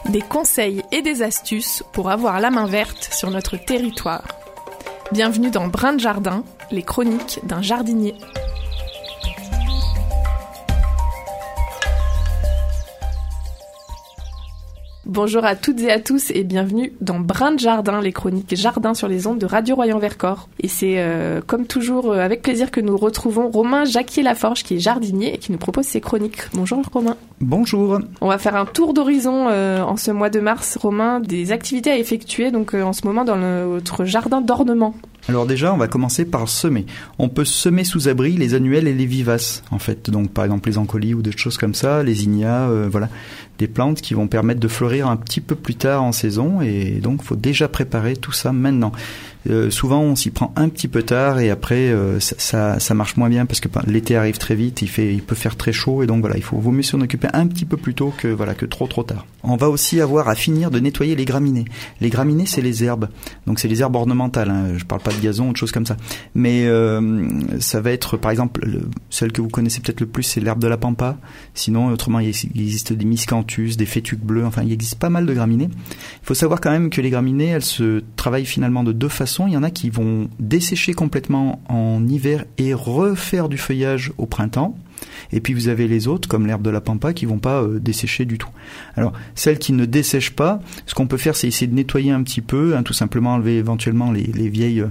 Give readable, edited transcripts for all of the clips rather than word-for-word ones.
Des conseils et des astuces pour avoir la main verte sur notre territoire. Bienvenue dans Brin de Jardin, les chroniques d'un jardinier. Bonjour à toutes et à tous et bienvenue dans Brin de Jardin, les chroniques jardin sur les ondes de Radio Royan-Vercors. Et c'est comme toujours avec plaisir que nous retrouvons Romain Jacquier-Laforge qui est jardinier et qui nous propose ses chroniques. Bonjour Romain. Bonjour. On va faire un tour d'horizon en ce mois de mars, Romain, des activités à effectuer donc en ce moment dans notre jardin d'ornement. Alors déjà, on va commencer par semer. On peut semer sous abri les annuels et les vivaces, en fait. Donc par exemple les ancolis ou des choses comme ça, les zinnias, voilà, des plantes qui vont permettre de fleurir un petit peu plus tard en saison. Et donc, il faut déjà préparer tout ça maintenant. Souvent, on s'y prend un petit peu tard et après, ça marche moins bien parce que l'été arrive très vite. Il peut faire très chaud et donc voilà, vaut mieux s'en occuper un petit peu plus tôt que trop tard. On va aussi avoir à finir de nettoyer les graminées. Les graminées, c'est les herbes. Donc, c'est les herbes ornementales. Hein. Je parle pas de gazon ou de choses comme ça. Mais ça va être, par exemple, celle que vous connaissez peut-être le plus, c'est l'herbe de la pampa. Sinon, autrement, il existe des miscanthus, des fétuques bleus. Enfin, il existe pas mal de graminées. Il faut savoir quand même que les graminées, elles se travaillent finalement de deux façons. Il y en a qui vont dessécher complètement en hiver et refaire du feuillage au printemps. Et puis vous avez les autres, comme l'herbe de la pampa, qui vont pas dessécher du tout. Alors, celles qui ne dessèchent pas, ce qu'on peut faire, c'est essayer de nettoyer un petit peu, tout simplement enlever éventuellement les vieilles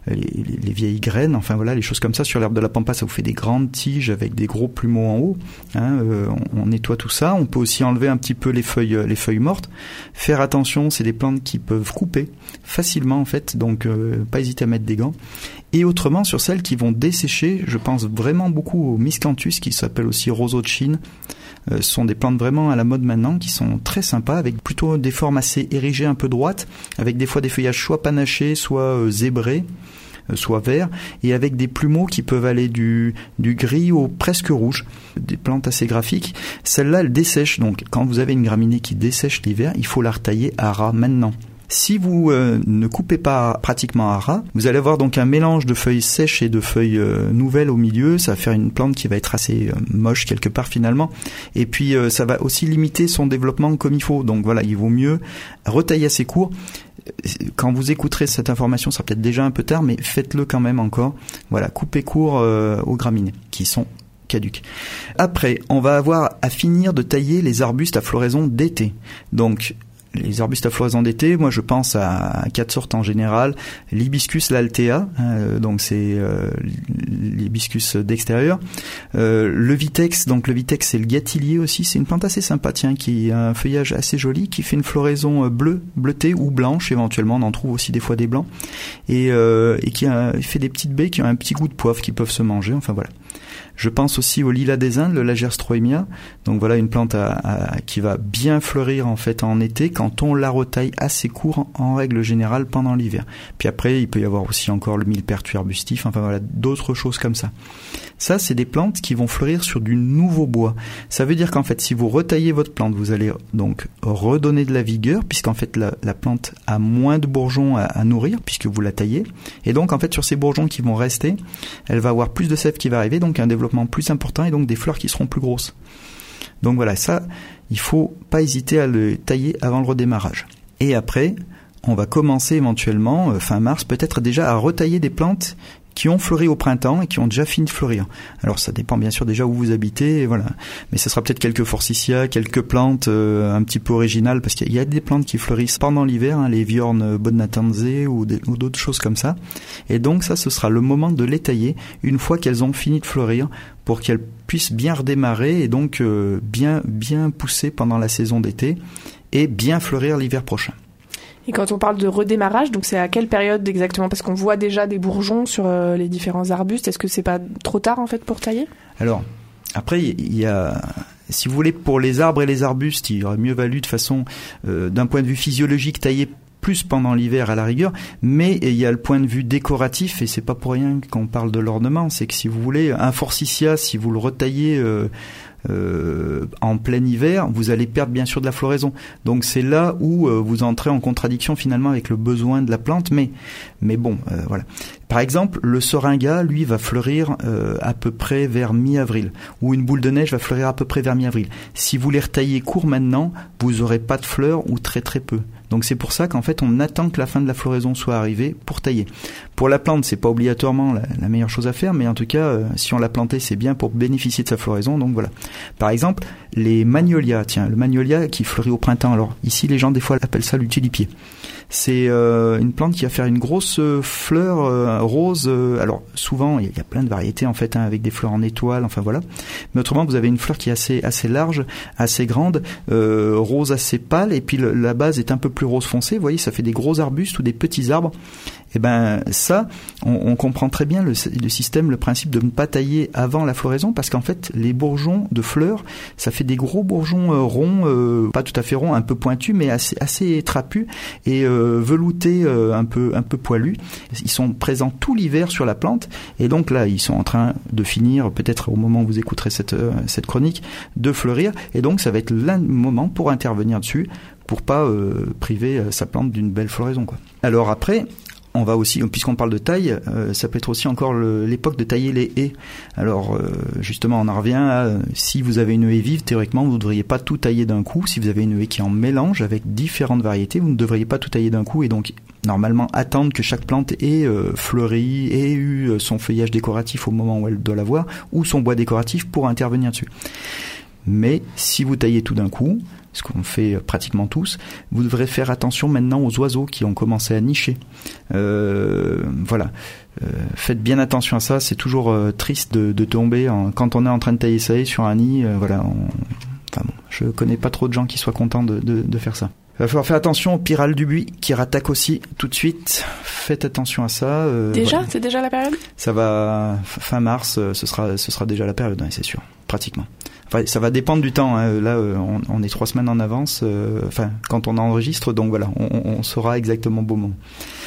graines, enfin voilà, les choses comme ça. Sur l'herbe de la pampa, ça vous fait des grandes tiges avec des gros plumeaux en haut. On nettoie tout ça. On peut aussi enlever un petit peu les feuilles mortes. Faire attention, c'est des plantes qui peuvent couper facilement en fait, donc pas hésiter à mettre des gants. Et autrement, sur celles qui vont dessécher, je pense vraiment beaucoup aux miscanthus, qui s'appellent aussi roseaux de Chine. Ce sont des plantes vraiment à la mode maintenant, qui sont très sympas, avec plutôt des formes assez érigées, un peu droites, avec des fois des feuillages soit panachés, soit zébrés, soit verts, et avec des plumeaux qui peuvent aller du gris au presque rouge. Des plantes assez graphiques. Celle-là, elle dessèche. Donc, quand vous avez une graminée qui dessèche l'hiver, il faut la retailler à ras maintenant. Si vous ne coupez pas pratiquement à ras, vous allez avoir donc un mélange de feuilles sèches et de feuilles nouvelles au milieu. Ça va faire une plante qui va être assez moche quelque part finalement. Et puis ça va aussi limiter son développement comme il faut. Donc voilà, il vaut mieux retailler assez court. Quand vous écouterez cette information, ça sera peut-être déjà un peu tard, mais faites-le quand même encore. Voilà, coupez court aux graminées qui sont caduques. Après, on va avoir à finir de tailler les arbustes à floraison d'été. Donc les arbustes à floraison d'été, moi je pense à 4 sortes en général. L'hibiscus l'altea, donc c'est l'hibiscus d'extérieur. Le vitex, donc le vitex c'est le gâtillier aussi, c'est une plante assez sympa, qui a un feuillage assez joli, qui fait une floraison bleutée ou blanche éventuellement, on en trouve aussi des fois des blancs, et qui fait des petites baies qui ont un petit goût de poivre qui peuvent se manger, enfin voilà. Je pense aussi au lilas des Indes, le Lagerstroemia. Donc voilà une plante qui va bien fleurir en fait en été quand on la retaille assez court en règle générale pendant l'hiver. Puis après il peut y avoir aussi encore le millepertuis arbustif, enfin voilà d'autres choses comme ça. Ça c'est des plantes qui vont fleurir sur du nouveau bois. Ça veut dire qu'en fait si vous retaillez votre plante, vous allez donc redonner de la vigueur puisqu'en fait la plante a moins de bourgeons à nourrir puisque vous la taillez. Et donc en fait sur ces bourgeons qui vont rester, elle va avoir plus de sève qui va arriver, donc un développement plus important et donc des fleurs qui seront plus grosses. Donc voilà, ça, il faut pas hésiter à le tailler avant le redémarrage. Et après, on va commencer éventuellement, fin mars, peut-être déjà à retailler des plantes qui ont fleuri au printemps et qui ont déjà fini de fleurir. Alors ça dépend bien sûr déjà où vous habitez, et voilà. Mais ce sera peut-être quelques forsythias, quelques plantes un petit peu originales, parce qu'il y a des plantes qui fleurissent pendant l'hiver, les viornes bodnatanzes ou d'autres choses comme ça. Et donc ça, ce sera le moment de les tailler une fois qu'elles ont fini de fleurir, pour qu'elles puissent bien redémarrer et donc bien pousser pendant la saison d'été et bien fleurir l'hiver prochain. Et quand on parle de redémarrage, donc c'est à quelle période exactement ? Parce qu'on voit déjà des bourgeons sur les différents arbustes. Est-ce que c'est pas trop tard en fait pour tailler ? Alors, après il y a, si vous voulez, pour les arbres et les arbustes, il aurait mieux valu de façon, d'un point de vue physiologique, tailler plus pendant l'hiver à la rigueur, mais il y a le point de vue décoratif, et c'est pas pour rien qu'on parle de l'ornement, c'est que si vous voulez, un forsythia, si vous le retaillez en plein hiver, vous allez perdre bien sûr de la floraison. Donc c'est là où vous entrez en contradiction finalement avec le besoin de la plante, mais bon, voilà. Par exemple, le Soringa, lui, va fleurir à peu près vers mi-avril, ou une boule de neige va fleurir à peu près vers mi-avril. Si vous les retaillez court maintenant, vous aurez pas de fleurs ou très très peu. Donc c'est pour ça qu'en fait on attend que la fin de la floraison soit arrivée pour tailler. Pour la plante, c'est pas obligatoirement la meilleure chose à faire, mais en tout cas si on l'a plantée, c'est bien pour bénéficier de sa floraison. Donc voilà. Par exemple, les magnolias, le magnolia qui fleurit au printemps. Alors ici les gens des fois appellent ça l'utulipier. C'est une plante qui va faire une grosse fleur rose. Alors souvent il y a plein de variétés en fait avec des fleurs en étoile, enfin voilà. Mais autrement vous avez une fleur qui est assez large, assez grande, rose assez pâle, et puis la base est un peu plus rose foncé. Vous voyez, ça fait des gros arbustes ou des petits arbres. Et ben ça, on comprend très bien le système, le principe de ne pas tailler avant la floraison, parce qu'en fait les bourgeons de fleurs, ça fait des gros bourgeons ronds, pas tout à fait ronds, un peu pointus, mais assez trapus et veloutés, un peu poilus. Ils sont présents tout l'hiver sur la plante, et donc là ils sont en train de finir, peut-être au moment où vous écouterez cette chronique, de fleurir, et donc ça va être le moment pour intervenir dessus, pour pas priver sa plante d'une belle floraison, quoi. Alors après, on va aussi, puisqu'on parle de taille, ça peut être aussi encore l'époque de tailler les haies. Alors justement, on en revient à si vous avez une haie vive, théoriquement vous ne devriez pas tout tailler d'un coup. Si vous avez une haie qui est en mélange avec différentes variétés, vous ne devriez pas tout tailler d'un coup, et donc normalement attendre que chaque plante ait fleuri, ait eu son feuillage décoratif au moment où elle doit l'avoir, ou son bois décoratif pour intervenir dessus. Mais si vous taillez tout d'un coup, ce qu'on fait pratiquement tous, vous devrez faire attention maintenant aux oiseaux qui ont commencé à nicher. Voilà. Faites bien attention à ça, c'est toujours triste de tomber quand on est en train de tailler sa haie sur un nid. Voilà. Je connais pas trop de gens qui soient contents de faire ça. Il va falloir faire attention aux pyrales du buis qui rattaquent aussi tout de suite. Faites attention à ça. Déjà, voilà. C'est déjà la période ? Ça va fin mars, ce sera déjà la période, c'est sûr, pratiquement. Enfin, ça va dépendre du temps. Hein. Là, on est 3 semaines en avance. Quand on enregistre, donc voilà, on saura exactement au bon moment.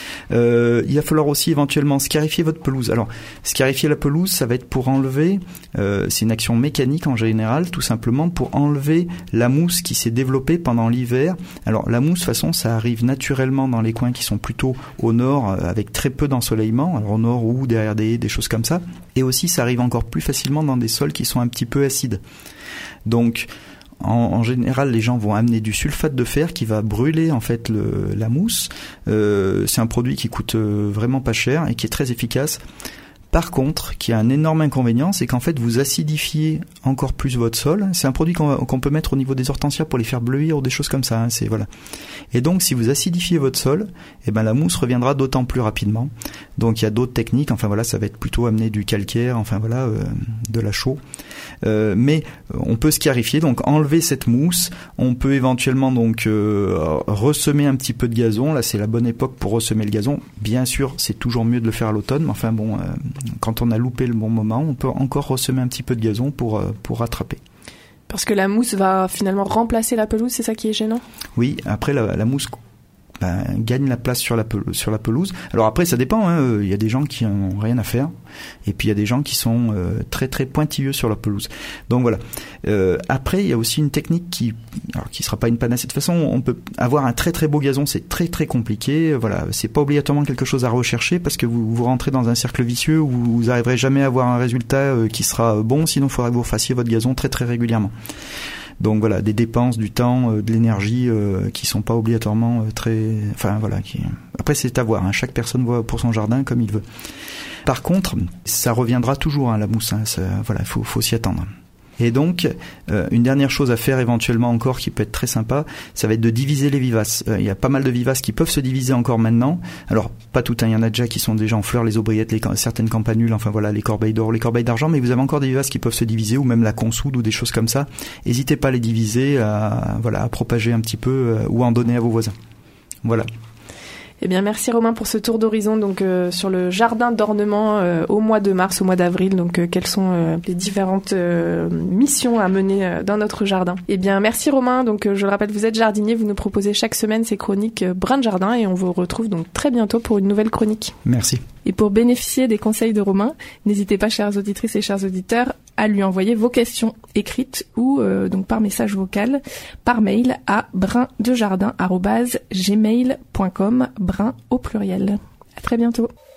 Il va falloir aussi éventuellement scarifier votre pelouse. Alors, scarifier la pelouse, ça va être pour enlever, c'est une action mécanique en général, tout simplement pour enlever la mousse qui s'est développée pendant l'hiver. Alors, la mousse, de toute façon, ça arrive naturellement dans les coins qui sont plutôt au nord, avec très peu d'ensoleillement, alors au nord ou derrière des choses comme ça. Et aussi, ça arrive encore plus facilement dans des sols qui sont un petit peu acides. Donc, en général, les gens vont amener du sulfate de fer qui va brûler en fait la mousse. C'est un produit qui coûte vraiment pas cher et qui est très efficace. Par contre, qui a un énorme inconvénient, c'est qu'en fait, vous acidifiez encore plus votre sol. C'est un produit qu'on peut mettre au niveau des hortensias pour les faire bleuir ou des choses comme ça. Hein, voilà. Et donc, si vous acidifiez votre sol, la mousse reviendra d'autant plus rapidement. Donc, il y a d'autres techniques. Enfin voilà, ça va être plutôt amener du calcaire. Enfin voilà, de la chaux. Mais on peut scarifier, donc enlever cette mousse. On peut éventuellement donc ressemer un petit peu de gazon. Là, c'est la bonne époque pour ressemer le gazon. Bien sûr, c'est toujours mieux de le faire à l'automne. Mais enfin bon. Quand on a loupé le bon moment, on peut encore ressemer un petit peu de gazon pour rattraper. Parce que la mousse va finalement remplacer la pelouse, c'est ça qui est gênant ? Oui, après la mousse gagne la place sur la pelouse. Alors après, ça dépend. Il y a des gens qui n'ont rien à faire, et puis il y a des gens qui sont très très pointilleux sur la pelouse. Donc voilà. Après, il y a aussi une technique qui sera pas une panacée. De toute façon, on peut avoir un très très beau gazon, c'est très très compliqué. Voilà, c'est pas obligatoirement quelque chose à rechercher parce que vous rentrez dans un cercle vicieux où vous n'arriverez jamais à avoir un résultat qui sera bon. Sinon, il faudra que vous fassiez votre gazon très très régulièrement. Donc voilà, des dépenses, du temps, de l'énergie qui sont pas obligatoirement après c'est à voir, hein. Chaque personne voit pour son jardin comme il veut. Par contre, ça reviendra toujours, hein, la mousse, hein. Faut s'y attendre. Et donc, une dernière chose à faire éventuellement encore qui peut être très sympa, ça va être de diviser les vivaces. Il y a pas mal de vivaces qui peuvent se diviser encore maintenant. Alors, pas toutes, hein, il y en a déjà qui sont déjà en fleurs, les aubriettes, certaines campanules, enfin voilà, les corbeilles d'or, les corbeilles d'argent, mais vous avez encore des vivaces qui peuvent se diviser, ou même la consoude ou des choses comme ça. N'hésitez pas à les diviser, à propager un petit peu, ou à en donner à vos voisins. Voilà. Eh bien, merci Romain pour ce tour d'horizon donc sur le jardin d'ornement au mois de mars, au mois d'avril. Donc, quelles sont les différentes missions à mener dans notre jardin. Eh bien, merci Romain. Donc, je le rappelle, vous êtes jardinier. Vous nous proposez chaque semaine ces chroniques Brin de Jardin et on vous retrouve donc très bientôt pour une nouvelle chronique. Merci. Et pour bénéficier des conseils de Romain, n'hésitez pas, chères auditrices et chers auditeurs, à lui envoyer vos questions écrites ou donc par message vocal, par mail à brindejardin@gmail.com, brin au pluriel. À très bientôt.